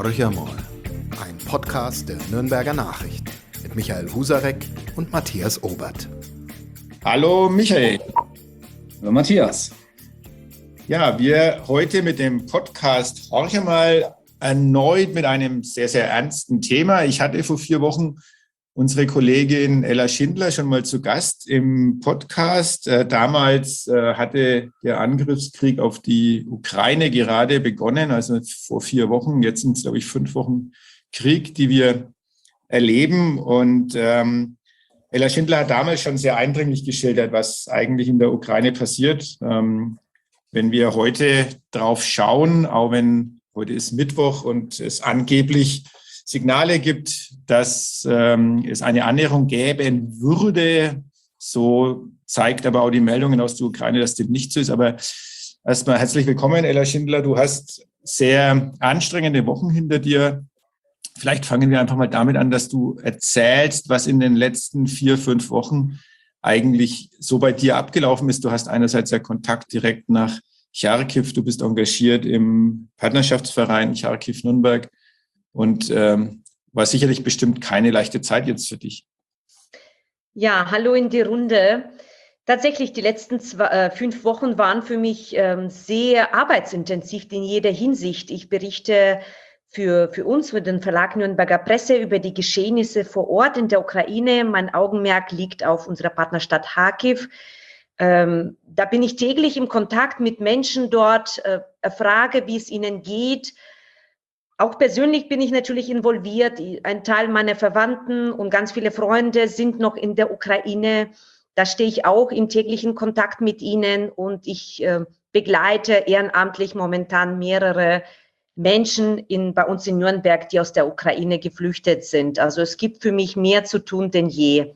Horcher mal, ein Podcast der Nürnberger Nachricht mit Michael Husarek und Matthias Obert. Hallo Michael. Hallo Matthias. Ja, wir heute mit dem Podcast Horcher mal erneut mit einem sehr, sehr ernsten Thema. Ich hatte vor 4 Wochen unsere Kollegin Ella Schindler schon mal zu Gast im Podcast. Damals hatte der Angriffskrieg auf die Ukraine gerade begonnen, also vor 4 Wochen. Jetzt sind es, glaube ich, 5 Wochen Krieg, die wir erleben. Und Ella Schindler hat damals schon sehr eindringlich geschildert, was eigentlich in der Ukraine passiert. Wenn wir heute drauf schauen, auch wenn heute ist Mittwoch und es angeblich Signale gibt, dass es eine Annäherung geben würde. So zeigt aber auch die Meldungen aus der Ukraine, dass dem nicht so ist. Aber erstmal herzlich willkommen, Ella Schindler. Du hast sehr anstrengende Wochen hinter dir. Vielleicht fangen wir einfach mal damit an, dass du erzählst, was in den letzten 4, 5 Wochen eigentlich so bei dir abgelaufen ist. Du hast einerseits ja Kontakt direkt nach Charkiw. Du bist engagiert im Partnerschaftsverein Charkiw Nürnberg. Und war sicherlich bestimmt keine leichte Zeit jetzt für dich. Ja, hallo in die Runde. Tatsächlich, die letzten 5 Wochen waren für mich sehr arbeitsintensiv in jeder Hinsicht. Ich berichte für uns, für den Verlag Nürnberger Presse, über die Geschehnisse vor Ort in der Ukraine. Mein Augenmerk liegt auf unserer Partnerstadt Charkiw. Da bin ich täglich im Kontakt mit Menschen dort, erfrage, wie es ihnen geht. Auch persönlich bin ich natürlich involviert. Ein Teil meiner Verwandten und ganz viele Freunde sind noch in der Ukraine. Da stehe ich auch im täglichen Kontakt mit ihnen und ich begleite ehrenamtlich momentan mehrere Menschen bei uns in Nürnberg, die aus der Ukraine geflüchtet sind. Also es gibt für mich mehr zu tun denn je.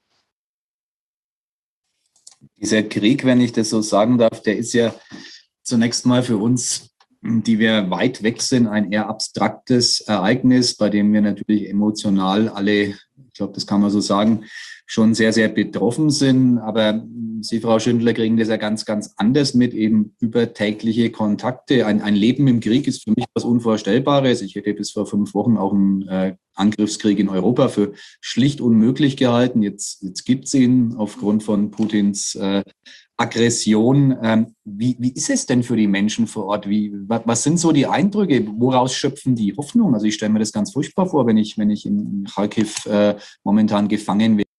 Dieser Krieg, wenn ich das so sagen darf, der ist ja zunächst mal für uns, die wir weit weg sind, ein eher abstraktes Ereignis, bei dem wir natürlich emotional alle, ich glaube, das kann man so sagen, schon sehr, sehr betroffen sind. Aber Sie, Frau Schindler, kriegen das ja ganz, ganz anders mit, eben über tägliche Kontakte. Ein Leben im Krieg ist für mich was Unvorstellbares. Ich hätte bis vor 5 Wochen auch einen Angriffskrieg in Europa für schlicht unmöglich gehalten. Jetzt gibt es ihn aufgrund von Putins Aggression. Wie ist es denn für die Menschen vor Ort? Was sind so die Eindrücke? Woraus schöpfen die Hoffnung? Also ich stelle mir das ganz furchtbar vor, wenn ich in Charkiw momentan gefangen werde.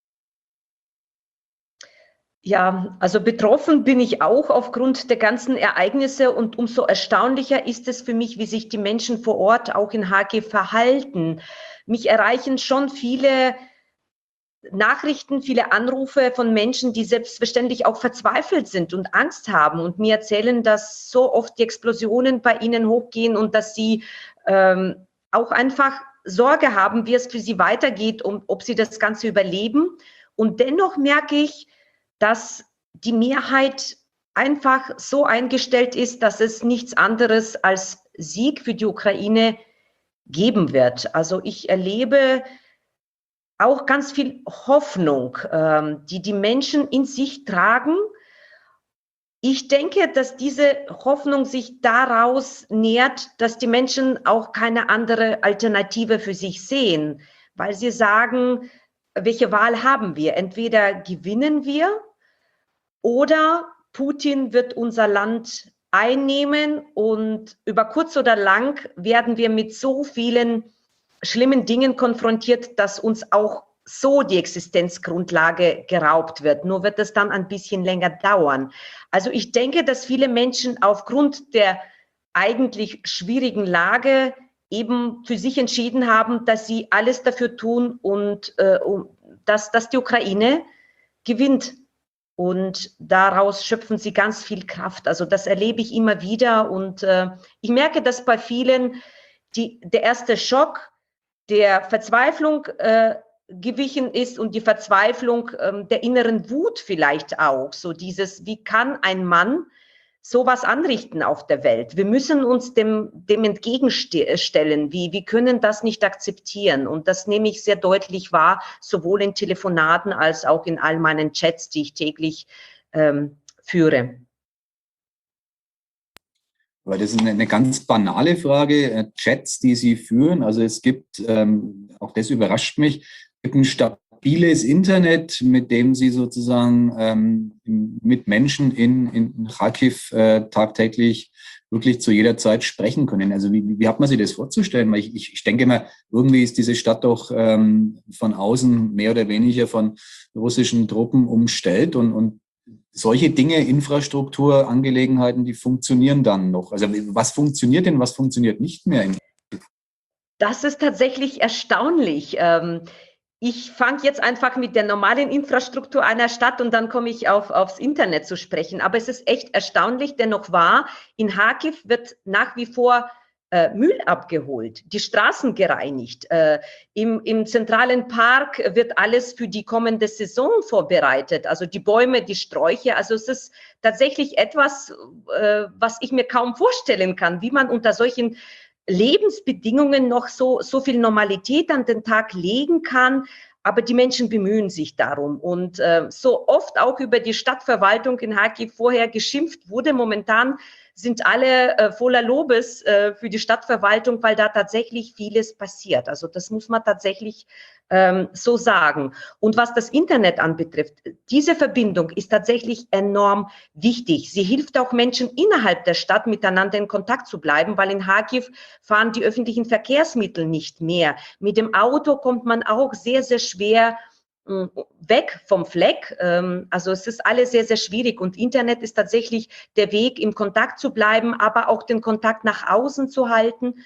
Ja, also betroffen bin ich auch aufgrund der ganzen Ereignisse und umso erstaunlicher ist es für mich, wie sich die Menschen vor Ort auch in Charkiw verhalten. Mich erreichen schon viele Nachrichten, viele Anrufe von Menschen, die selbstverständlich auch verzweifelt sind und Angst haben und mir erzählen, dass so oft die Explosionen bei ihnen hochgehen und dass sie auch einfach Sorge haben, wie es für sie weitergeht und ob sie das Ganze überleben. Und dennoch merke ich, dass die Mehrheit einfach so eingestellt ist, dass es nichts anderes als Sieg für die Ukraine geben wird. Also ich erlebe auch ganz viel Hoffnung, die die Menschen in sich tragen. Ich denke, dass diese Hoffnung sich daraus nährt, dass die Menschen auch keine andere Alternative für sich sehen, weil sie sagen, welche Wahl haben wir? Entweder gewinnen wir oder Putin wird unser Land einnehmen und über kurz oder lang werden wir mit so vielen schlimmen Dingen konfrontiert, dass uns auch so die Existenzgrundlage geraubt wird. Nur wird es dann ein bisschen länger dauern. Also ich denke, dass viele Menschen aufgrund der eigentlich schwierigen Lage eben für sich entschieden haben, dass sie alles dafür tun und dass die Ukraine gewinnt. Und daraus schöpfen sie ganz viel Kraft. Also das erlebe ich immer wieder. Und ich merke, dass bei vielen der erste Schock der Verzweiflung gewichen ist und die Verzweiflung der inneren Wut vielleicht auch. So dieses, wie kann ein Mann sowas anrichten auf der Welt? Wir müssen uns dem entgegenstellen. Wir können das nicht akzeptieren. Und das nehme ich sehr deutlich wahr, sowohl in Telefonaten als auch in all meinen Chats, die ich täglich führe. Weil das ist eine ganz banale Frage. Chats, die Sie führen, also es gibt, auch das überrascht mich, es gibt ein stabiles Internet, mit dem Sie sozusagen mit Menschen in Kharkiv tagtäglich wirklich zu jeder Zeit sprechen können. Also wie hat man sich das vorzustellen? Weil ich denke mal, irgendwie ist diese Stadt doch von außen mehr oder weniger von russischen Truppen umstellt und solche Dinge, Infrastrukturangelegenheiten, die funktionieren dann noch. Also was funktioniert denn, was funktioniert nicht mehr? Das ist tatsächlich erstaunlich. Ich fange jetzt einfach mit der normalen Infrastruktur einer Stadt und dann komme ich aufs Internet zu sprechen. Aber es ist echt erstaunlich, dennoch wahr, in Kharkiv wird nach wie vor Müll abgeholt, die Straßen gereinigt. Im zentralen Park wird alles für die kommende Saison vorbereitet, also die Bäume, die Sträucher. Also es ist tatsächlich etwas, was ich mir kaum vorstellen kann, wie man unter solchen Lebensbedingungen noch so viel Normalität an den Tag legen kann. Aber die Menschen bemühen sich darum. Und so oft auch über die Stadtverwaltung in Kharkiv vorher geschimpft wurde, momentan sind alle voller Lobes für die Stadtverwaltung, weil da tatsächlich vieles passiert. Also das muss man tatsächlich so sagen. Und was das Internet anbetrifft, diese Verbindung ist tatsächlich enorm wichtig. Sie hilft auch Menschen innerhalb der Stadt miteinander in Kontakt zu bleiben, weil in Kharkiv fahren die öffentlichen Verkehrsmittel nicht mehr. Mit dem Auto kommt man auch sehr, sehr schwer weg vom Fleck. Also es ist alles sehr, sehr schwierig und Internet ist tatsächlich der Weg, im Kontakt zu bleiben, aber auch den Kontakt nach außen zu halten,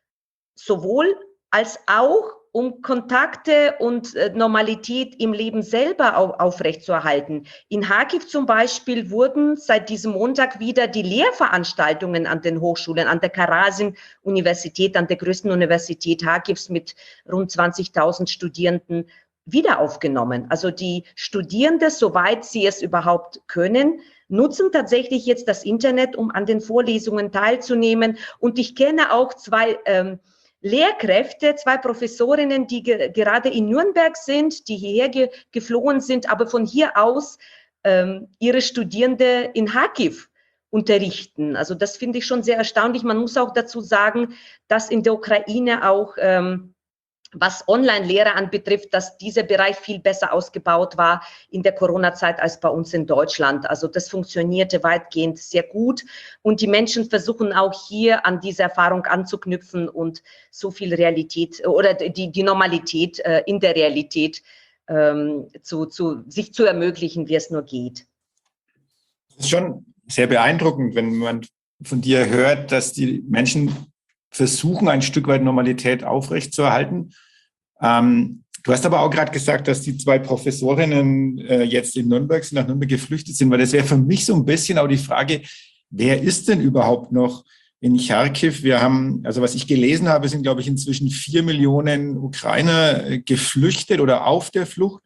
sowohl als auch um Kontakte und Normalität im Leben selber aufrechtzuerhalten. In Kharkiv zum Beispiel wurden seit diesem Montag wieder die Lehrveranstaltungen an den Hochschulen, an der Karasin-Universität, an der größten Universität Kharkivs mit rund 20.000 Studierenden, wieder aufgenommen. Also die Studierenden, soweit sie es überhaupt können, nutzen tatsächlich jetzt das Internet, um an den Vorlesungen teilzunehmen. Und ich kenne auch zwei Lehrkräfte, zwei Professorinnen, die gerade in Nürnberg sind, die hierher geflohen sind, aber von hier aus ihre Studierende in Kharkiv unterrichten. Also das finde ich schon sehr erstaunlich. Man muss auch dazu sagen, dass in der Ukraine auch was Online-Lehre anbetrifft, dass dieser Bereich viel besser ausgebaut war in der Corona-Zeit als bei uns in Deutschland. Also das funktionierte weitgehend sehr gut und die Menschen versuchen auch hier an diese Erfahrung anzuknüpfen und so viel Realität oder die Normalität in der Realität sich zu ermöglichen, wie es nur geht. Das ist schon sehr beeindruckend, wenn man von dir hört, dass die Menschen versuchen, ein Stück weit Normalität aufrechtzuerhalten. Du hast aber auch gerade gesagt, dass die zwei Professorinnen jetzt in Nürnberg sind, nach Nürnberg geflüchtet sind, weil das wäre für mich so ein bisschen auch die Frage, wer ist denn überhaupt noch in Kharkiv? Wir haben, also was ich gelesen habe, sind, glaube ich, inzwischen 4 Millionen Ukrainer geflüchtet oder auf der Flucht.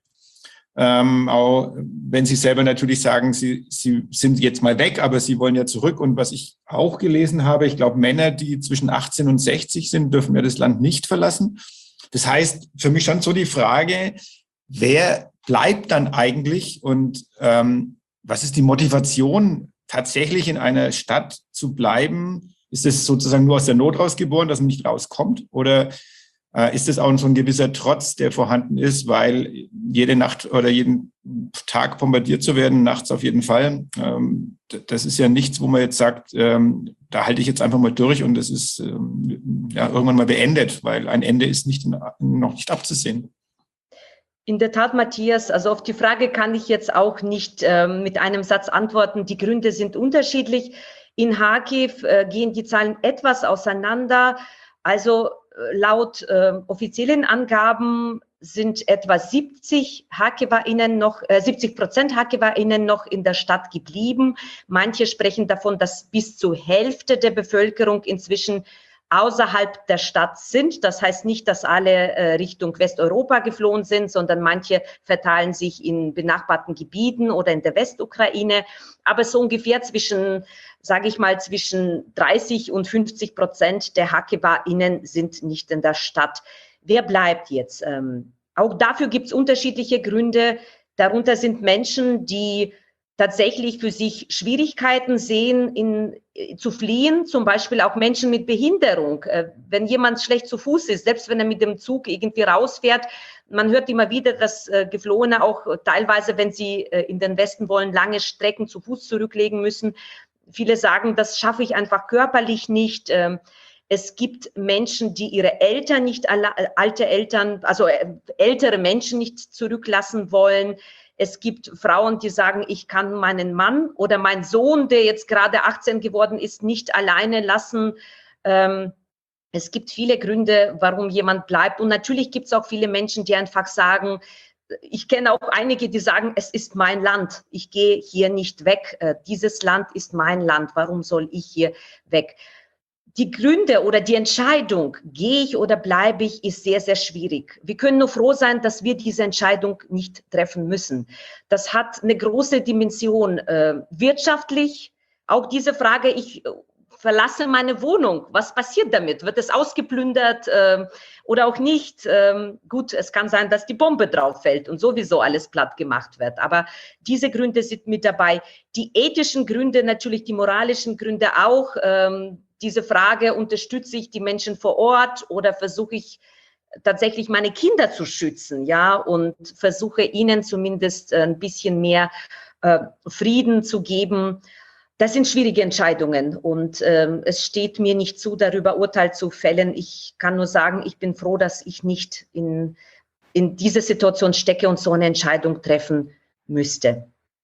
Auch wenn Sie selber natürlich sagen, Sie sind jetzt mal weg, aber Sie wollen ja zurück. Und was ich auch gelesen habe, ich glaube, Männer, die zwischen 18 und 60 sind, dürfen ja das Land nicht verlassen. Das heißt, für mich schon so die Frage, wer bleibt dann eigentlich und was ist die Motivation, tatsächlich in einer Stadt zu bleiben? Ist es sozusagen nur aus der Not rausgeboren, dass man nicht rauskommt? Oder ist es auch so ein gewisser Trotz, der vorhanden ist, weil jede Nacht oder jeden Tag bombardiert zu werden, nachts auf jeden Fall, das ist ja nichts, wo man jetzt sagt, da halte ich jetzt einfach mal durch und das ist ja irgendwann mal beendet, weil ein Ende ist noch nicht abzusehen. In der Tat, Matthias, also auf die Frage kann ich jetzt auch nicht mit einem Satz antworten. Die Gründe sind unterschiedlich. In Kharkiv gehen die Zahlen etwas auseinander. Also laut offiziellen Angaben sind etwa 70% HarkiverInnen noch in der Stadt geblieben. Manche sprechen davon, dass bis zur Hälfte der Bevölkerung inzwischen außerhalb der Stadt sind. Das heißt nicht, dass alle Richtung Westeuropa geflohen sind, sondern manche verteilen sich in benachbarten Gebieten oder in der Westukraine. Aber so ungefähr zwischen 30 und 50% der HarkiverInnen sind nicht in der Stadt. Wer bleibt jetzt? Auch dafür gibt es unterschiedliche Gründe. Darunter sind Menschen, die tatsächlich für sich Schwierigkeiten sehen, zu fliehen, zum Beispiel auch Menschen mit Behinderung. Wenn jemand schlecht zu Fuß ist, selbst wenn er mit dem Zug irgendwie rausfährt, man hört immer wieder, dass Geflohene auch teilweise, wenn sie in den Westen wollen, lange Strecken zu Fuß zurücklegen müssen. Viele sagen, das schaffe ich einfach körperlich nicht. Es gibt Menschen, die ihre Eltern nicht, ältere Menschen nicht zurücklassen wollen. Es gibt Frauen, die sagen, ich kann meinen Mann oder meinen Sohn, der jetzt gerade 18 geworden ist, nicht alleine lassen. Es gibt viele Gründe, warum jemand bleibt. Und natürlich gibt es auch viele Menschen, die einfach sagen, ich kenne auch einige, die sagen, es ist mein Land. Ich gehe hier nicht weg. Dieses Land ist mein Land. Warum soll ich hier weg? Die Gründe oder die Entscheidung, gehe ich oder bleibe ich, ist sehr, sehr schwierig. Wir können nur froh sein, dass wir diese Entscheidung nicht treffen müssen. Das hat eine große Dimension wirtschaftlich. Auch diese Frage, ich verlasse meine Wohnung. Was passiert damit? Wird es ausgeplündert oder auch nicht? Gut, es kann sein, dass die Bombe drauf fällt und sowieso alles platt gemacht wird. Aber diese Gründe sind mit dabei. Die ethischen Gründe, natürlich die moralischen Gründe auch. Diese Frage, unterstütze ich die Menschen vor Ort oder versuche ich tatsächlich meine Kinder zu schützen, ja, und versuche ihnen zumindest ein bisschen mehr Frieden zu geben. Das sind schwierige Entscheidungen und es steht mir nicht zu, darüber Urteil zu fällen. Ich kann nur sagen, ich bin froh, dass ich nicht in diese Situation stecke und so eine Entscheidung treffen müsste.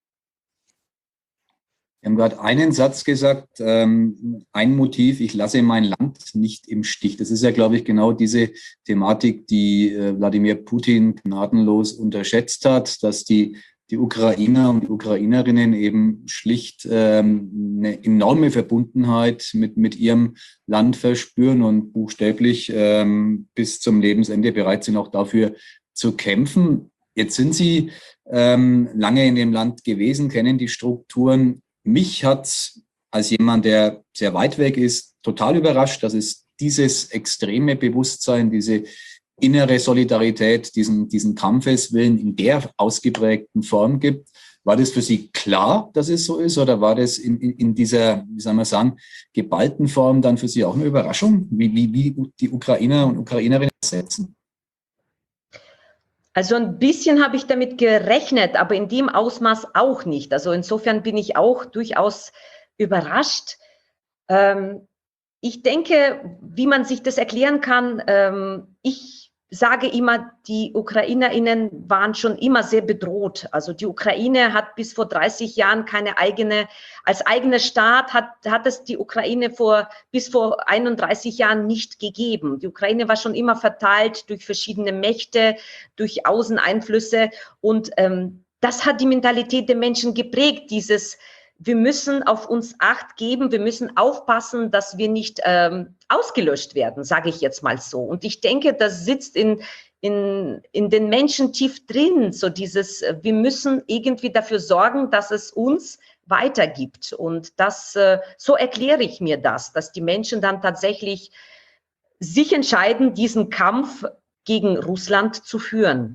Wir haben gerade einen Satz gesagt, ein Motiv, ich lasse mein Land nicht im Stich. Das ist ja, glaube ich, genau diese Thematik, die Wladimir Putin gnadenlos unterschätzt hat, dass die Ukrainer und die Ukrainerinnen eben schlicht eine enorme Verbundenheit mit ihrem Land verspüren und buchstäblich bis zum Lebensende bereit sind, auch dafür zu kämpfen. Jetzt sind Sie lange in dem Land gewesen, kennen die Strukturen. Mich hat als jemand, der sehr weit weg ist, total überrascht, dass es dieses extreme Bewusstsein, diese innere Solidarität, diesen Kampfeswillen in der ausgeprägten Form gibt. War das für Sie klar, dass es so ist, oder war das in dieser, wie soll man sagen, geballten Form dann für Sie auch eine Überraschung, wie die Ukrainer und Ukrainerinnen setzen? Also ein bisschen habe ich damit gerechnet, aber in dem Ausmaß auch nicht. Also insofern bin ich auch durchaus überrascht. Ich denke, wie man sich das erklären kann, ich sage immer, die UkrainerInnen waren schon immer sehr bedroht. Also die Ukraine hat bis vor 30 Jahren als eigener Staat hat es die Ukraine bis vor 31 Jahren nicht gegeben. Die Ukraine war schon immer verteilt durch verschiedene Mächte, durch Außeneinflüsse und das hat die Mentalität der Menschen geprägt, wir müssen auf uns Acht geben, wir müssen aufpassen, dass wir nicht ausgelöscht werden, sage ich jetzt mal so. Und ich denke, das sitzt in den Menschen tief drin, so wir müssen irgendwie dafür sorgen, dass es uns weitergibt. Und so erkläre ich mir das, dass die Menschen dann tatsächlich sich entscheiden, diesen Kampf gegen Russland zu führen.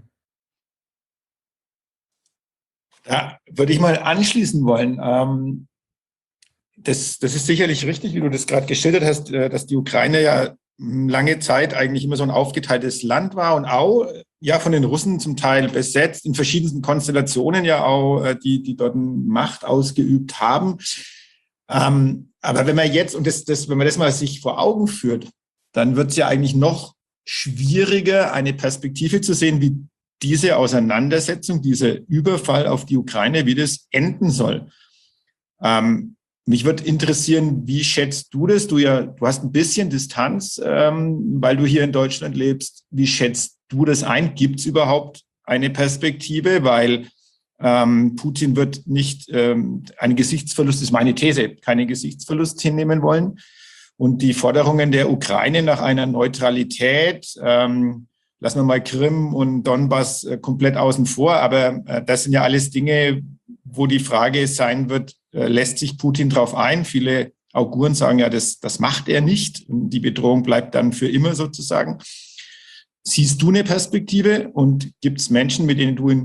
Da würde ich mal anschließen wollen. Das ist sicherlich richtig, wie du das gerade geschildert hast, dass die Ukraine ja lange Zeit eigentlich immer so ein aufgeteiltes Land war und auch ja von den Russen zum Teil besetzt, in verschiedensten Konstellationen ja auch, die dort Macht ausgeübt haben. Aber wenn man jetzt, wenn man das mal sich vor Augen führt, dann wird es ja eigentlich noch schwieriger, eine Perspektive zu sehen, wie diese Auseinandersetzung, dieser Überfall auf die Ukraine, wie das enden soll. Mich würde interessieren, wie schätzt du das? Du hast ein bisschen Distanz, weil du hier in Deutschland lebst. Wie schätzt du das ein? Gibt es überhaupt eine Perspektive? Weil Putin wird nicht einen Gesichtsverlust, das ist meine These, keinen Gesichtsverlust hinnehmen wollen. Und die Forderungen der Ukraine nach einer Neutralität, lassen wir mal Krim und Donbass komplett außen vor, aber das sind ja alles Dinge, wo die Frage sein wird, lässt sich Putin drauf ein? Viele Auguren sagen ja, das macht er nicht. Die Bedrohung bleibt dann für immer sozusagen. Siehst du eine Perspektive und gibt es Menschen, mit denen du in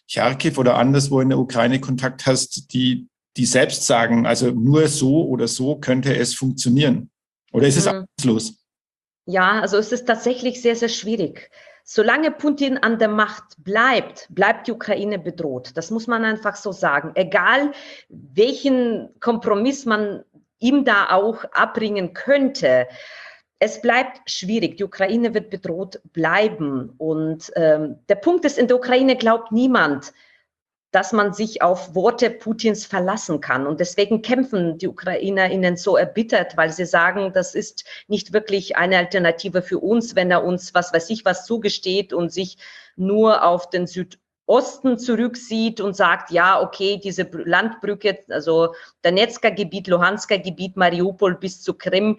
Charkiw oder anderswo in der Ukraine Kontakt hast, die selbst sagen, also nur so oder so könnte es funktionieren? Oder ist es aussichtslos? Ja, also es ist tatsächlich sehr, sehr schwierig. Solange Putin an der Macht bleibt, bleibt die Ukraine bedroht. Das muss man einfach so sagen. Egal, welchen Kompromiss man ihm da auch abbringen könnte. Es bleibt schwierig. Die Ukraine wird bedroht bleiben. Und der Punkt ist, in der Ukraine glaubt niemand, dass man sich auf Worte Putins verlassen kann. Und deswegen kämpfen die UkrainerInnen so erbittert, weil sie sagen, das ist nicht wirklich eine Alternative für uns, wenn er uns, was weiß ich, was zugesteht und sich nur auf den Südosten zurücksieht und sagt, ja, okay, diese Landbrücke, also Donetsker Gebiet, Luhansker Gebiet, Mariupol bis zu Krim,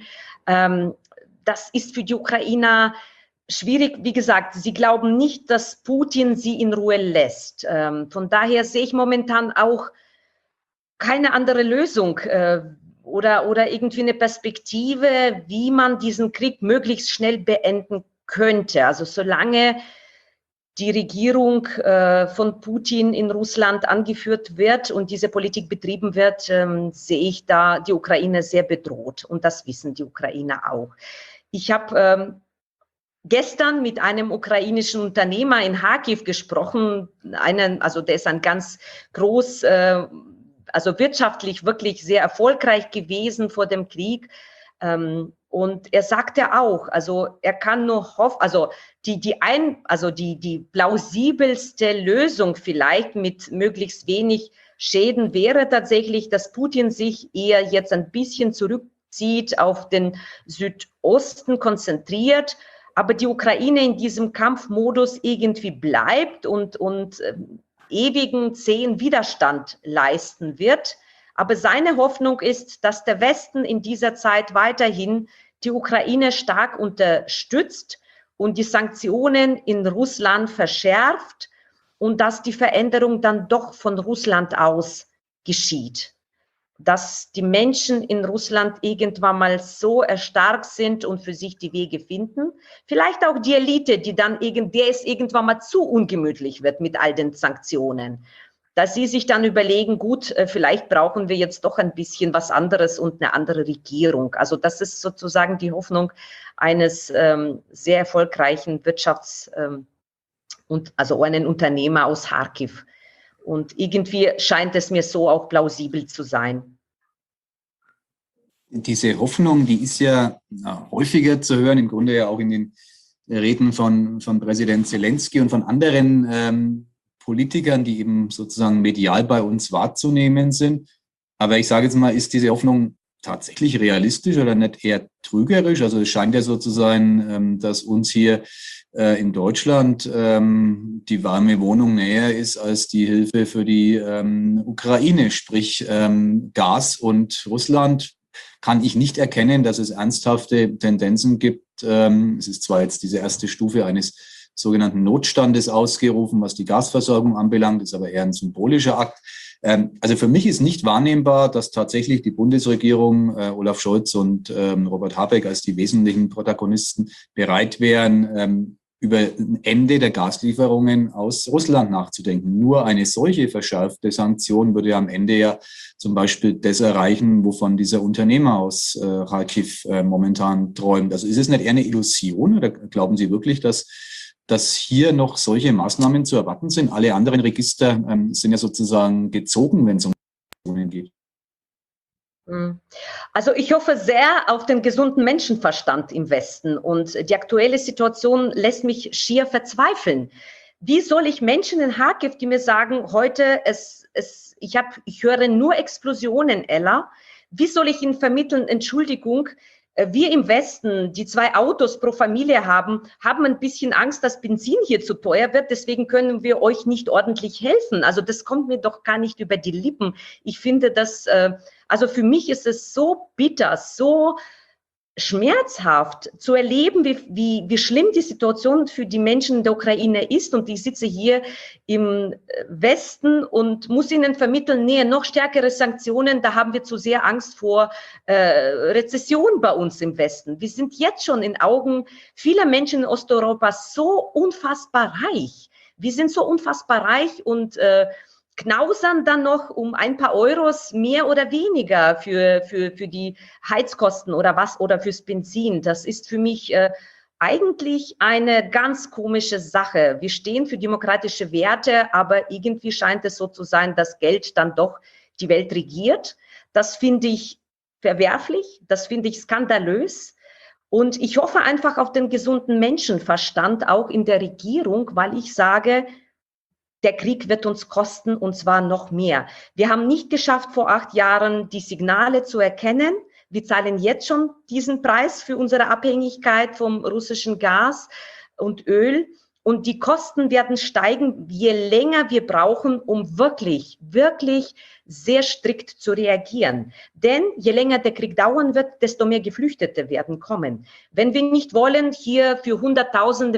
das ist für die Ukrainer schwierig. Wie gesagt, sie glauben nicht, dass Putin sie in Ruhe lässt. Von daher sehe ich momentan auch keine andere Lösung oder irgendwie eine Perspektive, wie man diesen Krieg möglichst schnell beenden könnte. Also solange die Regierung von Putin in Russland angeführt wird und diese Politik betrieben wird, sehe ich da die Ukraine sehr bedroht. Und das wissen die Ukrainer auch. Ich habe gestern mit einem ukrainischen Unternehmer in Kharkiv gesprochen, also der ist ein ganz groß, also wirtschaftlich wirklich sehr erfolgreich gewesen vor dem Krieg. Und er sagte auch, also er kann nur hoffen, also die plausibelste Lösung vielleicht mit möglichst wenig Schäden wäre tatsächlich, dass Putin sich eher jetzt ein bisschen zurückzieht, auf den Südosten konzentriert, aber die Ukraine in diesem Kampfmodus irgendwie bleibt und ewigen zähen Widerstand leisten wird. Aber seine Hoffnung ist, dass der Westen in dieser Zeit weiterhin die Ukraine stark unterstützt und die Sanktionen in Russland verschärft und dass die Veränderung dann doch von Russland aus geschieht. Dass die Menschen in Russland irgendwann mal so erstarkt sind und für sich die Wege finden. Vielleicht auch die Elite, der es irgendwann mal zu ungemütlich wird mit all den Sanktionen. Dass sie sich dann überlegen, gut, vielleicht brauchen wir jetzt doch ein bisschen was anderes und eine andere Regierung. Also das ist sozusagen die Hoffnung eines sehr erfolgreichen also einen Unternehmer aus Kharkiv. Und irgendwie scheint es mir so auch plausibel zu sein. Diese Hoffnung, die ist ja häufiger zu hören, im Grunde ja auch in den Reden von Präsident Zelensky und von anderen Politikern, die eben sozusagen medial bei uns wahrzunehmen sind. Aber ich sage jetzt mal, ist diese Hoffnung tatsächlich realistisch oder nicht eher trügerisch? Also es scheint ja so zu sein, dass uns hier in Deutschland die warme Wohnung näher ist als die Hilfe für die Ukraine, sprich Gas und Russland. Kann ich nicht erkennen, dass es ernsthafte Tendenzen gibt. Es ist zwar jetzt diese erste Stufe eines sogenannten Notstandes ausgerufen, was die Gasversorgung anbelangt, ist aber eher ein symbolischer Akt. Also für mich ist nicht wahrnehmbar, dass tatsächlich die Bundesregierung, Olaf Scholz und Robert Habeck als die wesentlichen Protagonisten bereit wären, über ein Ende der Gaslieferungen aus Russland nachzudenken. Nur eine solche verschärfte Sanktion würde ja am Ende ja zum Beispiel das erreichen, wovon dieser Unternehmer aus Kharkiv momentan träumt. Also ist es nicht eher eine Illusion oder glauben Sie wirklich, dass hier noch solche Maßnahmen zu erwarten sind? Alle anderen Register sind ja sozusagen gezogen, wenn es um Sanktionen geht. Also ich hoffe sehr auf den gesunden Menschenverstand im Westen und die aktuelle Situation lässt mich schier verzweifeln. Wie soll ich Menschen in Kharkiv, die mir sagen, heute ich höre nur Explosionen, Ella, wie soll ich ihnen vermitteln, Entschuldigung, wir im Westen, die 2 Autos pro Familie haben ein bisschen Angst, dass Benzin hier zu teuer wird. Deswegen können wir euch nicht ordentlich helfen. Also das kommt mir doch gar nicht über die Lippen. Ich finde das, also für mich ist es so bitter, so schmerzhaft zu erleben, wie schlimm die Situation für die Menschen in der Ukraine ist. Und ich sitze hier im Westen und muss ihnen vermitteln, nee, noch stärkere Sanktionen, da haben wir zu sehr Angst vor Rezession bei uns im Westen. Wir sind jetzt schon in Augen vieler Menschen in Osteuropa so unfassbar reich. Wir sind so unfassbar reich und knausern dann noch um ein paar Euros mehr oder weniger für die Heizkosten oder was oder fürs Benzin. Das ist für mich eigentlich eine ganz komische Sache. Wir stehen für demokratische Werte, aber irgendwie scheint es so zu sein, dass Geld dann doch die Welt regiert. Das finde ich verwerflich, das finde ich skandalös. Und ich hoffe einfach auf den gesunden Menschenverstand auch in der Regierung, weil ich sage, der Krieg wird uns kosten, und zwar noch mehr. Wir haben nicht geschafft, vor 8 Jahren die Signale zu erkennen. Wir zahlen jetzt schon diesen Preis für unsere Abhängigkeit vom russischen Gas und Öl. Und die Kosten werden steigen, je länger wir brauchen, um wirklich sehr strikt zu reagieren. Denn je länger der Krieg dauern wird, desto mehr Geflüchtete werden kommen. Wenn wir nicht wollen, hier für Hunderttausende,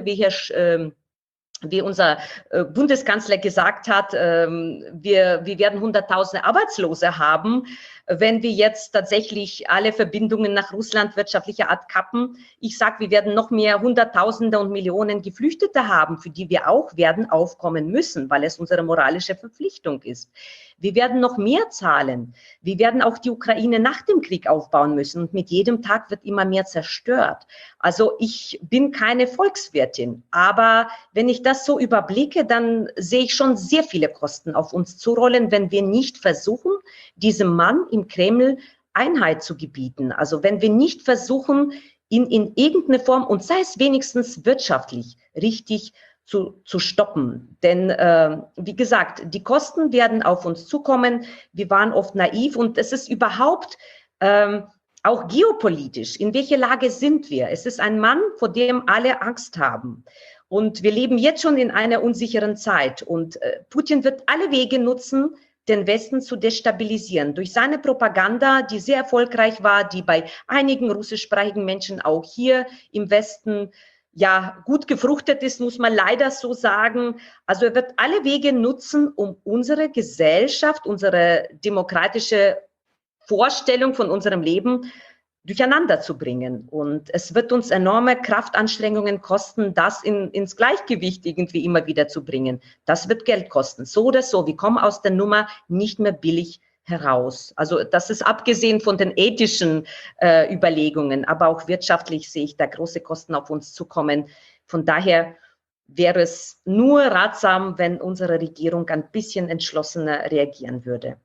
wie unser Bundeskanzler gesagt hat, wir werden Hunderttausende Arbeitslose haben, wenn wir jetzt tatsächlich alle Verbindungen nach Russland wirtschaftlicher Art kappen. Ich sage, wir werden noch mehr Hunderttausende und Millionen Geflüchtete haben, für die wir auch werden aufkommen müssen, weil es unsere moralische Verpflichtung ist. Wir werden noch mehr zahlen. Wir werden auch die Ukraine nach dem Krieg aufbauen müssen. Und mit jedem Tag wird immer mehr zerstört. Also ich bin keine Volkswirtin. Aber wenn ich das so überblicke, dann sehe ich schon sehr viele Kosten auf uns zurollen, wenn wir nicht versuchen, diesem Mann im Kreml Einheit zu gebieten. Also wenn wir nicht versuchen, ihn in irgendeine Form, und sei es wenigstens wirtschaftlich, richtig zu stoppen. Denn wie gesagt, die Kosten werden auf uns zukommen. Wir waren oft naiv und es ist überhaupt auch geopolitisch. In welcher Lage sind wir? Es ist ein Mann, vor dem alle Angst haben. Und wir leben jetzt schon in einer unsicheren Zeit. Und Putin wird alle Wege nutzen, den Westen zu destabilisieren. Durch seine Propaganda, die sehr erfolgreich war, die bei einigen russischsprachigen Menschen auch hier im Westen ja gut gefruchtet ist, muss man leider so sagen. Also er wird alle Wege nutzen, um unsere Gesellschaft, unsere demokratische Vorstellung von unserem Leben durcheinander zu bringen. Und es wird uns enorme Kraftanstrengungen kosten, das ins Gleichgewicht irgendwie immer wieder zu bringen. Das wird Geld kosten. So oder so, wir kommen aus der Nummer nicht mehr billig heraus. Also das ist abgesehen von den ethischen Überlegungen, aber auch wirtschaftlich sehe ich da große Kosten auf uns zukommen. Von daher wäre es nur ratsam, wenn unsere Regierung ein bisschen entschlossener reagieren würde.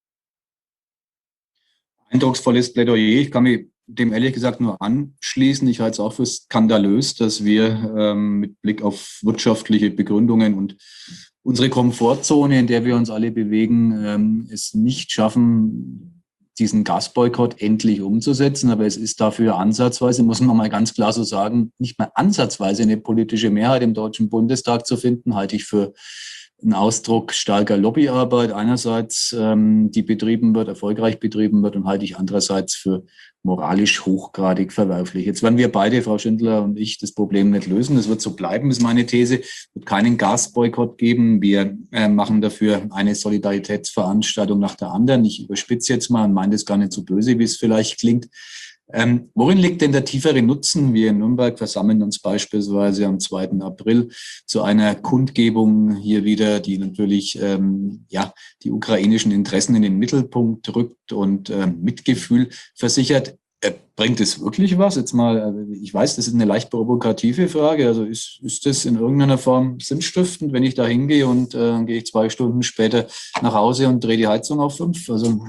Eindrucksvolles Plädoyer. Ich kann mich dem ehrlich gesagt nur anschließen. Ich halte es auch für skandalös, dass wir mit Blick auf wirtschaftliche Begründungen und unsere Komfortzone, in der wir uns alle bewegen, es nicht schaffen, diesen Gasboykott endlich umzusetzen. Aber es ist dafür ansatzweise, muss man mal ganz klar so sagen, nicht mal ansatzweise eine politische Mehrheit im Deutschen Bundestag zu finden, halte ich für ein Ausdruck starker Lobbyarbeit einerseits, die betrieben wird, erfolgreich betrieben wird, und halte ich andererseits für moralisch hochgradig verwerflich. Jetzt werden wir beide, Frau Schindler und ich, das Problem nicht lösen. Das wird so bleiben, ist meine These. Es wird keinen Gasboykott geben. Wir machen dafür eine Solidaritätsveranstaltung nach der anderen. Ich überspitze jetzt mal und meine das gar nicht so böse, wie es vielleicht klingt. Worin liegt denn der tiefere Nutzen? Wir in Nürnberg versammeln uns beispielsweise am 2. April zu einer Kundgebung hier wieder, die natürlich die ukrainischen Interessen in den Mittelpunkt rückt und Mitgefühl versichert. Bringt es wirklich was? Jetzt mal, ich weiß, das ist eine leicht provokative Frage. Also ist das in irgendeiner Form sinnstiftend, wenn ich da hingehe und gehe ich 2 Stunden später nach Hause und drehe die Heizung auf 5? Also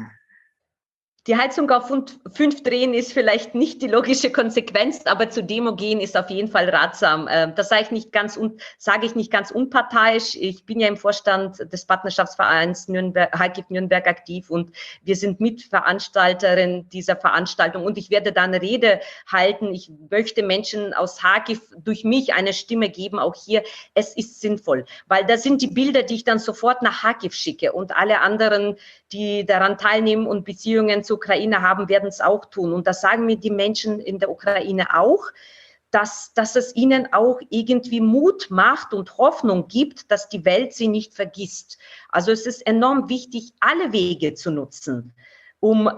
die Heizung auf 5 drehen ist vielleicht nicht die logische Konsequenz, aber zu Demo gehen ist auf jeden Fall ratsam. Das sage ich nicht ganz unparteiisch. Ich bin ja im Vorstand des Partnerschaftsvereins Harkiv Nürnberg aktiv und wir sind Mitveranstalterin dieser Veranstaltung und ich werde da eine Rede halten. Ich möchte Menschen aus Harkiv durch mich eine Stimme geben, auch hier. Es ist sinnvoll, weil da sind die Bilder, die ich dann sofort nach Harkiv schicke und alle anderen, die daran teilnehmen und Beziehungen zur Ukraine haben, werden es auch tun. Und das sagen mir die Menschen in der Ukraine auch, dass es ihnen auch irgendwie Mut macht und Hoffnung gibt, dass die Welt sie nicht vergisst. Also es ist enorm wichtig, alle Wege zu nutzen, um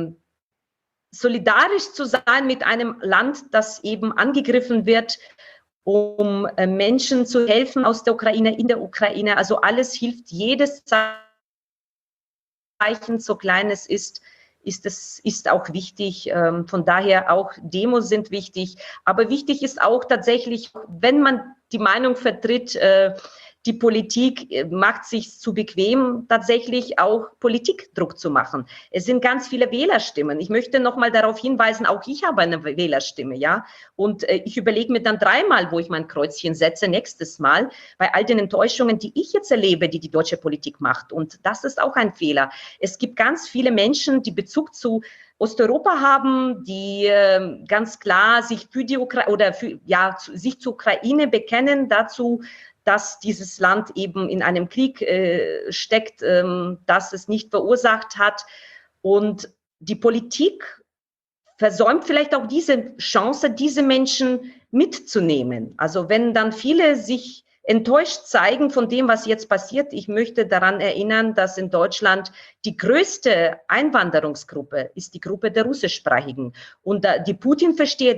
solidarisch zu sein mit einem Land, das eben angegriffen wird um Menschen zu helfen aus der Ukraine, in der Ukraine. Also alles hilft, jedes Zeichen, so klein es ist auch wichtig. Von daher auch Demos sind wichtig. Aber wichtig ist auch tatsächlich, wenn man die Meinung vertritt, die Politik macht sich zu bequem, tatsächlich auch Politikdruck zu machen. Es sind ganz viele Wählerstimmen. Ich möchte noch mal darauf hinweisen, auch ich habe eine Wählerstimme, ja. Und ich überlege mir dann dreimal, wo ich mein Kreuzchen setze, nächstes Mal, bei all den Enttäuschungen, die ich jetzt erlebe, die deutsche Politik macht. Und das ist auch ein Fehler. Es gibt ganz viele Menschen, die Bezug zu Osteuropa haben, die ganz klar sich für die Ukraine oder sich zur Ukraine bekennen, dazu, dass dieses Land eben in einem Krieg steckt, das es nicht verursacht hat. Und die Politik versäumt vielleicht auch diese Chance, diese Menschen mitzunehmen. Also wenn dann viele sich enttäuscht zeigen von dem, was jetzt passiert. Ich möchte daran erinnern, dass in Deutschland die größte Einwanderungsgruppe ist die Gruppe der Russischsprachigen. Und die Putin-Versteher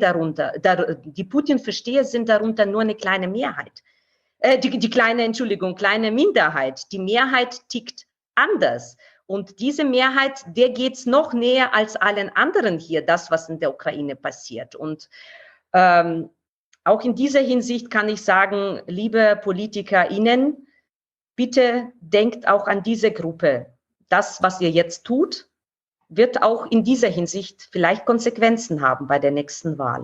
sind darunter nur eine kleine Mehrheit. Kleine Minderheit. Die Mehrheit tickt anders. Und diese Mehrheit, der geht's noch näher als allen anderen hier, das, was in der Ukraine passiert. Und auch in dieser Hinsicht kann ich sagen, liebe PolitikerInnen, bitte denkt auch an diese Gruppe. Das, was ihr jetzt tut, wird auch in dieser Hinsicht vielleicht Konsequenzen haben bei der nächsten Wahl.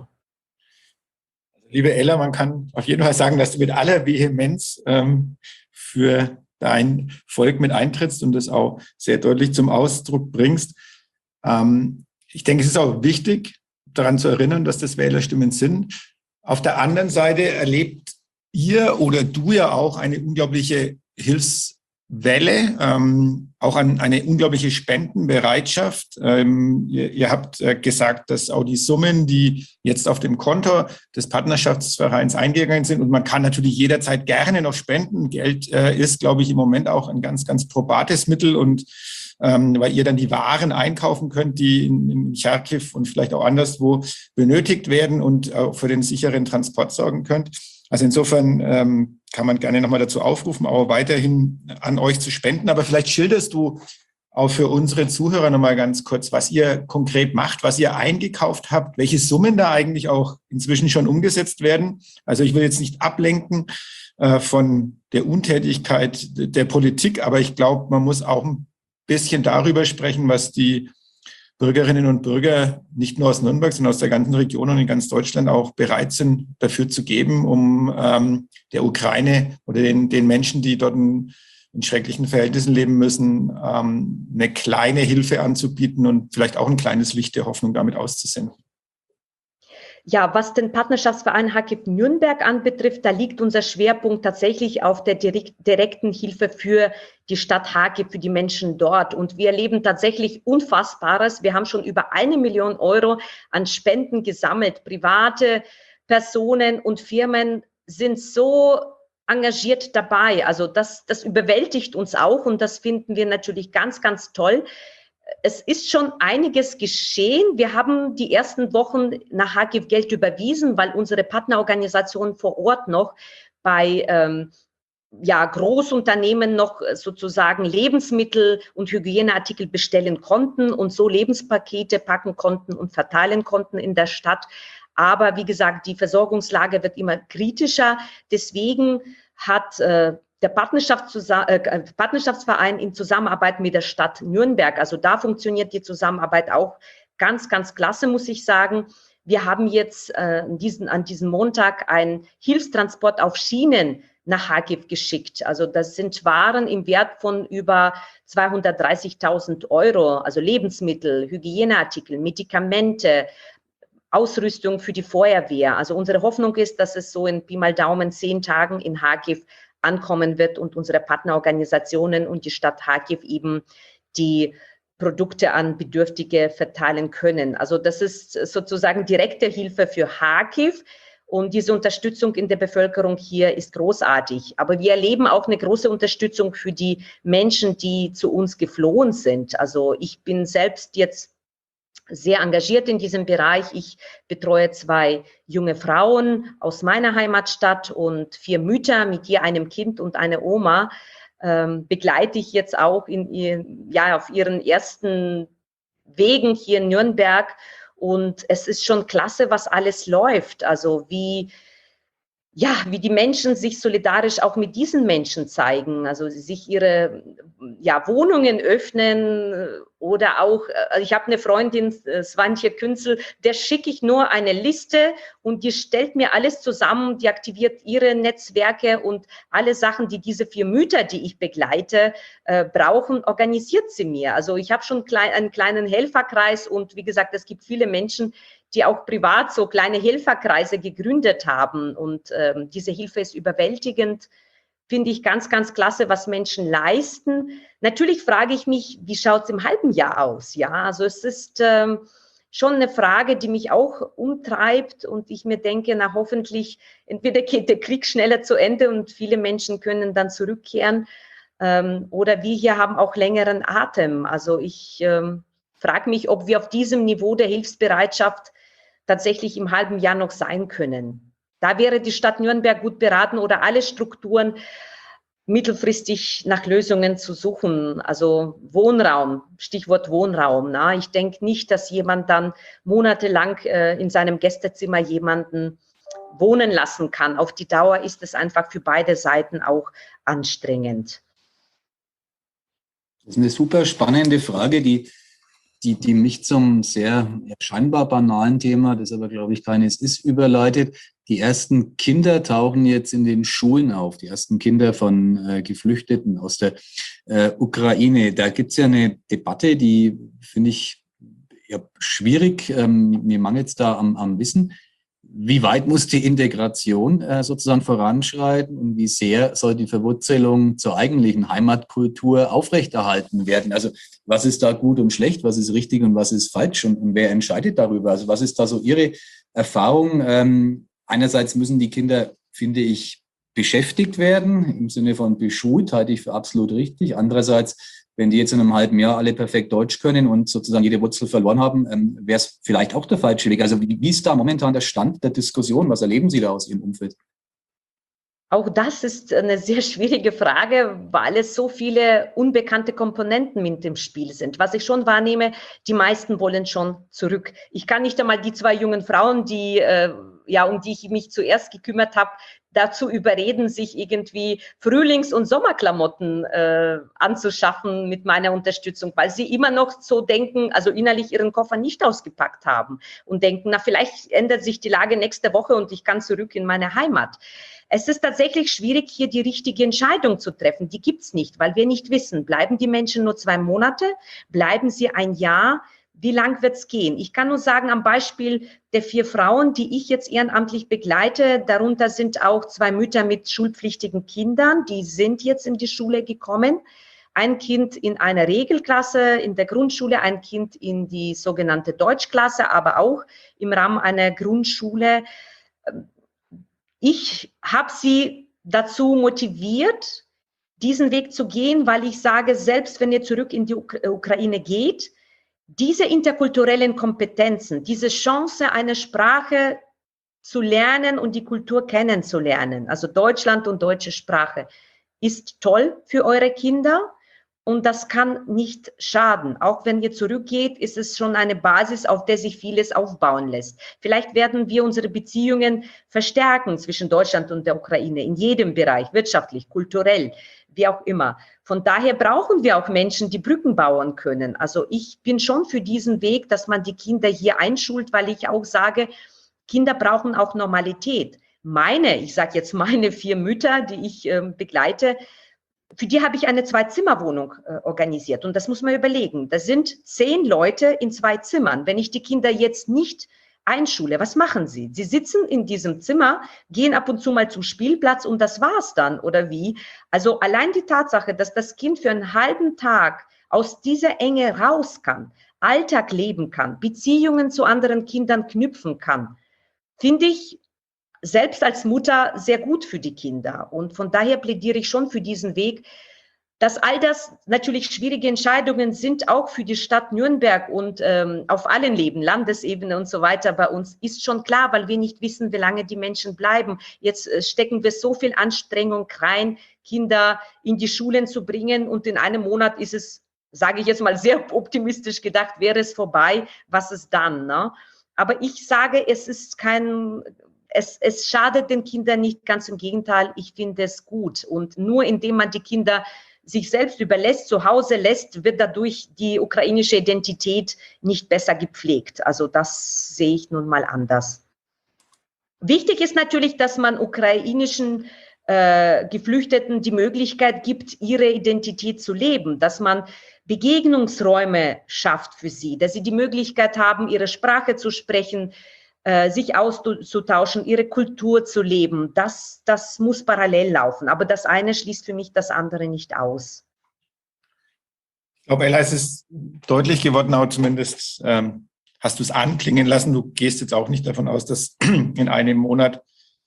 Liebe Ella, man kann auf jeden Fall sagen, dass du mit aller Vehemenz für dein Volk mit eintrittst und das auch sehr deutlich zum Ausdruck bringst. Ich denke, es ist auch wichtig, daran zu erinnern, dass das Wählerstimmen sind. Auf der anderen Seite erlebt ihr oder du ja auch eine unglaubliche Hilfswelle, auch eine unglaubliche Spendenbereitschaft. Ihr habt gesagt, dass auch die Summen, die jetzt auf dem Konto des Partnerschaftsvereins eingegangen sind, und man kann natürlich jederzeit gerne noch spenden. Geld ist, glaube ich, im Moment auch ein ganz, ganz probates Mittel, und weil ihr dann die Waren einkaufen könnt, die in Charkiw und vielleicht auch anderswo benötigt werden, und auch für den sicheren Transport sorgen könnt. Also insofern kann man gerne nochmal dazu aufrufen, auch weiterhin an euch zu spenden. Aber vielleicht schilderst du auch für unsere Zuhörer nochmal ganz kurz, was ihr konkret macht, was ihr eingekauft habt, welche Summen da eigentlich auch inzwischen schon umgesetzt werden. Also ich will jetzt nicht ablenken von der Untätigkeit der Politik, aber ich glaube, man muss auch ein bisschen darüber sprechen, was die Bürgerinnen und Bürger nicht nur aus Nürnberg, sondern aus der ganzen Region und in ganz Deutschland auch bereit sind, dafür zu geben, um der Ukraine oder den Menschen, die dort in schrecklichen Verhältnissen leben müssen, eine kleine Hilfe anzubieten und vielleicht auch ein kleines Licht der Hoffnung damit auszusenden. Ja, was den Partnerschaftsverein HKIP Nürnberg anbetrifft, da liegt unser Schwerpunkt tatsächlich auf der direkten Hilfe für die Stadt HKIP, für die Menschen dort. Und wir erleben tatsächlich Unfassbares. Wir haben schon über 1 Million Euro an Spenden gesammelt. Private Personen und Firmen sind so engagiert dabei. Also das überwältigt uns auch, und das finden wir natürlich ganz, ganz toll. Es ist schon einiges geschehen. Wir haben die ersten Wochen nach HKIP Geld überwiesen, weil unsere Partnerorganisationen vor Ort noch bei Großunternehmen noch sozusagen Lebensmittel und Hygieneartikel bestellen konnten und so Lebenspakete packen konnten und verteilen konnten in der Stadt. Aber wie gesagt, die Versorgungslage wird immer kritischer. Deswegen hat der Partnerschaftsverein in Zusammenarbeit mit der Stadt Nürnberg, also da funktioniert die Zusammenarbeit auch ganz, ganz klasse, muss ich sagen. Wir haben jetzt an diesem Montag einen Hilfstransport auf Schienen nach HKIP geschickt. Also das sind Waren im Wert von über 230.000 Euro, also Lebensmittel, Hygieneartikel, Medikamente, Ausrüstung für die Feuerwehr. Also unsere Hoffnung ist, dass es so in Pi mal Daumen 10 Tagen in HKIP ankommen wird und unsere Partnerorganisationen und die Stadt HKIP eben die Produkte an Bedürftige verteilen können. Also das ist sozusagen direkte Hilfe für HKIP, und diese Unterstützung in der Bevölkerung hier ist großartig. Aber wir erleben auch eine große Unterstützung für die Menschen, die zu uns geflohen sind. Also ich bin selbst jetzt sehr engagiert in diesem Bereich. Ich betreue 2 junge Frauen aus meiner Heimatstadt und 4 Mütter mit je einem Kind und einer Oma. Begleite ich jetzt auch auf ihren ersten Wegen hier in Nürnberg. Und es ist schon klasse, was alles läuft. Also wie die Menschen sich solidarisch auch mit diesen Menschen zeigen, also sich ihre Wohnungen öffnen oder auch, ich habe eine Freundin, Swantje Künzel, der schicke ich nur eine Liste und die stellt mir alles zusammen, die aktiviert ihre Netzwerke und alle Sachen, die diese 4 Mütter, die ich begleite, brauchen, organisiert sie mir. Also ich habe schon einen kleinen Helferkreis und wie gesagt, es gibt viele Menschen, die auch privat so kleine Helferkreise gegründet haben. Und diese Hilfe ist überwältigend, finde ich ganz, ganz klasse, was Menschen leisten. Natürlich frage ich mich, wie schaut es im halben Jahr aus? Ja, also es ist schon eine Frage, die mich auch umtreibt und ich mir denke, na hoffentlich, entweder geht der Krieg schneller zu Ende und viele Menschen können dann zurückkehren oder wir hier haben auch längeren Atem. Also ich frage mich, ob wir auf diesem Niveau der Hilfsbereitschaft tatsächlich im halben Jahr noch sein können. Da wäre die Stadt Nürnberg gut beraten oder alle Strukturen mittelfristig nach Lösungen zu suchen. Also Wohnraum, Stichwort Wohnraum. Na? Ich denke nicht, dass jemand dann monatelang in seinem Gästezimmer jemanden wohnen lassen kann. Auf die Dauer ist es einfach für beide Seiten auch anstrengend. Das ist eine super spannende Frage, die mich zum sehr scheinbar banalen Thema, das aber, glaube ich, keines ist, überleitet. Die ersten Kinder tauchen jetzt in den Schulen auf, die ersten Kinder von Geflüchteten aus der Ukraine. Da gibt es ja eine Debatte, die finde ich schwierig. Mir mangelt es da am Wissen. Wie weit muss die Integration sozusagen voranschreiten und wie sehr soll die Verwurzelung zur eigentlichen Heimatkultur aufrechterhalten werden? Also was ist da gut und schlecht, was ist richtig und was ist falsch und wer entscheidet darüber? Also was ist da so Ihre Erfahrung? Einerseits müssen die Kinder, finde ich, beschäftigt werden, im Sinne von beschult, halte ich für absolut richtig. Andererseits, wenn die jetzt in einem halben Jahr alle perfekt Deutsch können und sozusagen jede Wurzel verloren haben, wäre es vielleicht auch der falsche Weg. Also wie ist da momentan der Stand der Diskussion? Was erleben Sie da aus Ihrem Umfeld? Auch das ist eine sehr schwierige Frage, weil es so viele unbekannte Komponenten mit im Spiel sind. Was ich schon wahrnehme, die meisten wollen schon zurück. Ich kann nicht einmal die 2 jungen Frauen, um die ich mich zuerst gekümmert habe, dazu überreden, sich irgendwie Frühlings- und Sommerklamotten anzuschaffen mit meiner Unterstützung, weil sie immer noch so denken, also innerlich ihren Koffer nicht ausgepackt haben und denken, na vielleicht ändert sich die Lage nächste Woche und ich kann zurück in meine Heimat. Es ist tatsächlich schwierig, hier die richtige Entscheidung zu treffen. Die gibt's nicht, weil wir nicht wissen, bleiben die Menschen nur 2 Monate, bleiben sie ein Jahr, wie lang wird's gehen? Ich kann nur sagen, am Beispiel der 4 Frauen, die ich jetzt ehrenamtlich begleite, darunter sind auch 2 Mütter mit schulpflichtigen Kindern, die sind jetzt in die Schule gekommen. Ein Kind in einer Regelklasse in der Grundschule, ein Kind in die sogenannte Deutschklasse, aber auch im Rahmen einer Grundschule. Ich habe sie dazu motiviert, diesen Weg zu gehen, weil ich sage, selbst wenn ihr zurück in die Ukraine geht, diese interkulturellen Kompetenzen, diese Chance, eine Sprache zu lernen und die Kultur kennenzulernen, also Deutschland und deutsche Sprache, ist toll für eure Kinder. Und das kann nicht schaden. Auch wenn ihr zurückgeht, ist es schon eine Basis, auf der sich vieles aufbauen lässt. Vielleicht werden wir unsere Beziehungen verstärken zwischen Deutschland und der Ukraine in jedem Bereich, wirtschaftlich, kulturell, wie auch immer. Von daher brauchen wir auch Menschen, die Brücken bauen können. Also ich bin schon für diesen Weg, dass man die Kinder hier einschult, weil ich auch sage, Kinder brauchen auch Normalität. Ich sage jetzt meine 4 Mütter, die ich begleite, für die habe ich eine 2-Zimmer-Wohnung organisiert. Und das muss man überlegen. Da sind 10 Leute in 2 Zimmern. Wenn ich die Kinder jetzt nicht einschule, was machen sie? Sie sitzen in diesem Zimmer, gehen ab und zu mal zum Spielplatz und das war's dann, oder wie? Also allein die Tatsache, dass das Kind für einen halben Tag aus dieser Enge raus kann, Alltag leben kann, Beziehungen zu anderen Kindern knüpfen kann, finde ich selbst als Mutter sehr gut für die Kinder. Und von daher plädiere ich schon für diesen Weg. Dass all das natürlich schwierige Entscheidungen sind, auch für die Stadt Nürnberg und auf allen Leben, Landesebene und so weiter bei uns, ist schon klar, weil wir nicht wissen, wie lange die Menschen bleiben. Jetzt stecken wir so viel Anstrengung rein, Kinder in die Schulen zu bringen und in einem Monat ist es, sage ich jetzt mal sehr optimistisch gedacht, wäre es vorbei, was ist dann? Ne? Aber ich sage, es ist es schadet den Kindern nicht, ganz im Gegenteil, ich finde es gut. Und nur indem man die Kinder sich selbst überlässt, zu Hause lässt, wird dadurch die ukrainische Identität nicht besser gepflegt. Also das sehe ich nun mal anders. Wichtig ist natürlich, dass man ukrainischen Geflüchteten die Möglichkeit gibt, ihre Identität zu leben, dass man Begegnungsräume schafft für sie, dass sie die Möglichkeit haben, ihre Sprache zu sprechen, sich auszutauschen, ihre Kultur zu leben. Das muss parallel laufen. Aber das eine schließt für mich das andere nicht aus. Ich glaube, Ella, es ist deutlich geworden, auch zumindest hast du es anklingen lassen. Du gehst jetzt auch nicht davon aus, dass in einem Monat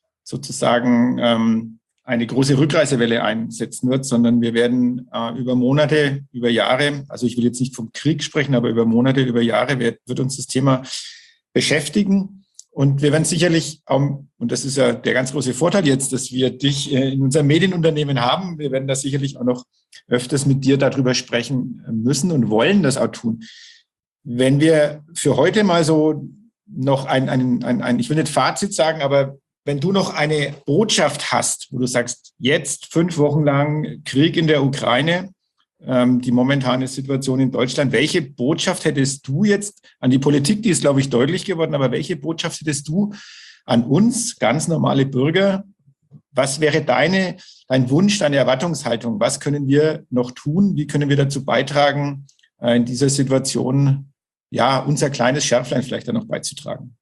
sozusagen eine große Rückreisewelle einsetzen wird, sondern wir werden über Monate, über Jahre, also ich will jetzt nicht vom Krieg sprechen, aber über Monate, über Jahre wird uns das Thema beschäftigen. Und wir werden sicherlich, und das ist ja der ganz große Vorteil jetzt, dass wir dich in unserem Medienunternehmen haben, wir werden da sicherlich auch noch öfters mit dir darüber sprechen müssen und wollen das auch tun. Wenn wir für heute mal so noch ich will nicht Fazit sagen, aber wenn du noch eine Botschaft hast, wo du sagst, jetzt 5 Wochen lang Krieg in der Ukraine, die momentane Situation in Deutschland. Welche Botschaft hättest du jetzt an die Politik, die ist, glaube ich, deutlich geworden, aber welche Botschaft hättest du an uns, ganz normale Bürger? Was wäre dein Wunsch, deine Erwartungshaltung? Was können wir noch tun? Wie können wir dazu beitragen, in dieser Situation, ja, unser kleines Schärflein vielleicht da noch beizutragen?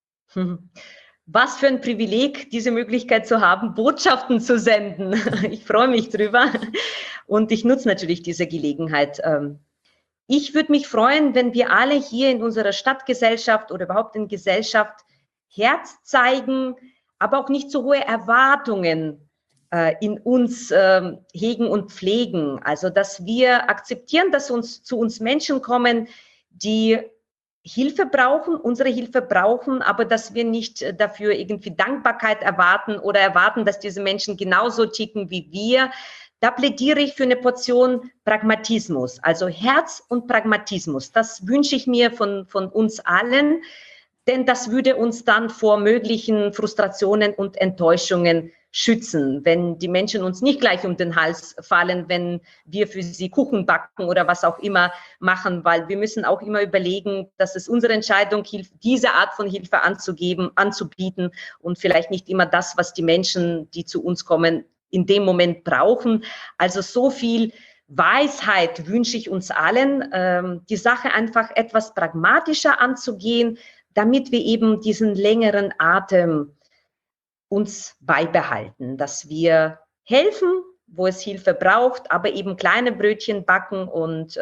Was für ein Privileg, diese Möglichkeit zu haben, Botschaften zu senden. Ich freue mich drüber und ich nutze natürlich diese Gelegenheit. Ich würde mich freuen, wenn wir alle hier in unserer Stadtgesellschaft oder überhaupt in Gesellschaft Herz zeigen, aber auch nicht so hohe Erwartungen in uns hegen und pflegen. Also, dass wir akzeptieren, dass zu uns Menschen kommen, die Hilfe brauchen, unsere Hilfe brauchen, aber dass wir nicht dafür irgendwie Dankbarkeit erwarten oder erwarten, dass diese Menschen genauso ticken wie wir. Da plädiere ich für eine Portion Pragmatismus, also Herz und Pragmatismus. Das wünsche ich mir von uns allen, denn das würde uns dann vor möglichen Frustrationen und Enttäuschungen schützen, wenn die Menschen uns nicht gleich um den Hals fallen, wenn wir für sie Kuchen backen oder was auch immer machen, weil wir müssen auch immer überlegen, dass es unsere Entscheidung hilft, diese Art von Hilfe anzubieten und vielleicht nicht immer das, was die Menschen, die zu uns kommen, in dem Moment brauchen. Also so viel Weisheit wünsche ich uns allen, die Sache einfach etwas pragmatischer anzugehen, damit wir eben diesen längeren Atem uns beibehalten, dass wir helfen, wo es Hilfe braucht, aber eben kleine Brötchen backen und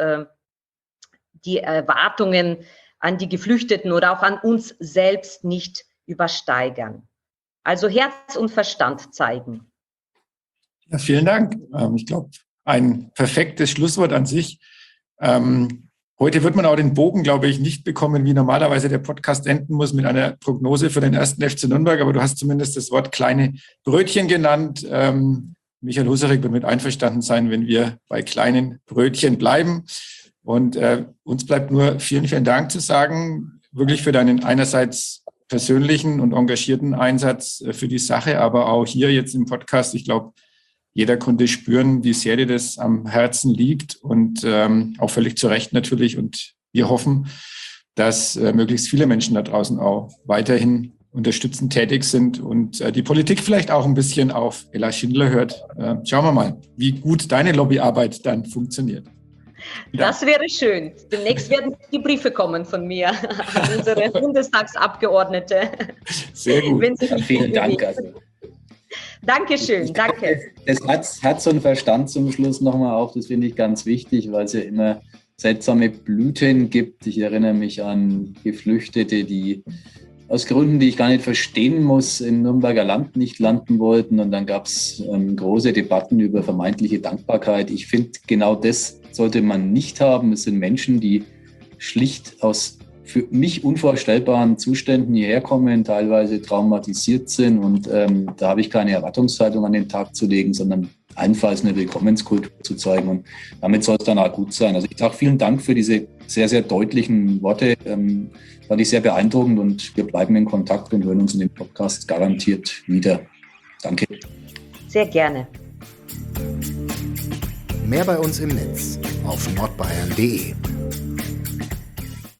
die Erwartungen an die Geflüchteten oder auch an uns selbst nicht übersteigern. Also Herz und Verstand zeigen. Ja, vielen Dank. Ich glaube, ein perfektes Schlusswort an sich. Heute wird man auch den Bogen, glaube ich, nicht bekommen, wie normalerweise der Podcast enden muss mit einer Prognose für den 1. FC Nürnberg. Aber du hast zumindest das Wort kleine Brötchen genannt. Michael Husarek wird mit einverstanden sein, wenn wir bei kleinen Brötchen bleiben. Und uns bleibt nur vielen, vielen Dank zu sagen, wirklich für deinen einerseits persönlichen und engagierten Einsatz für die Sache, aber auch hier jetzt im Podcast. Ich glaube, jeder konnte spüren, wie sehr dir das am Herzen liegt und auch völlig zu Recht natürlich. Und wir hoffen, dass möglichst viele Menschen da draußen auch weiterhin unterstützend tätig sind und die Politik vielleicht auch ein bisschen auf Ella Schindler hört. Schauen wir mal, wie gut deine Lobbyarbeit dann funktioniert. Das wäre schön. Demnächst werden die Briefe kommen von mir an unsere Bundestagsabgeordnete. Sehr gut. Vielen Dank. Dankeschön, danke. Das Herz und Verstand zum Schluss nochmal auf, das finde ich ganz wichtig, weil es ja immer seltsame Blüten gibt. Ich erinnere mich an Geflüchtete, die aus Gründen, die ich gar nicht verstehen muss, im Nürnberger Land nicht landen wollten. Und dann gab es große Debatten über vermeintliche Dankbarkeit. Ich finde, genau das sollte man nicht haben. Es sind Menschen, die schlicht aus für mich unvorstellbaren Zuständen hierher kommen, teilweise traumatisiert sind. Und da habe ich keine Erwartungshaltung an den Tag zu legen, sondern allenfalls eine Willkommenskultur zu zeigen. Und damit soll es dann auch gut sein. Also ich sage vielen Dank für diese sehr, sehr deutlichen Worte. Fand ich sehr beeindruckend und wir bleiben in Kontakt und hören uns in dem Podcast garantiert wieder. Danke. Sehr gerne. Mehr bei uns im Netz auf nordbayern.de.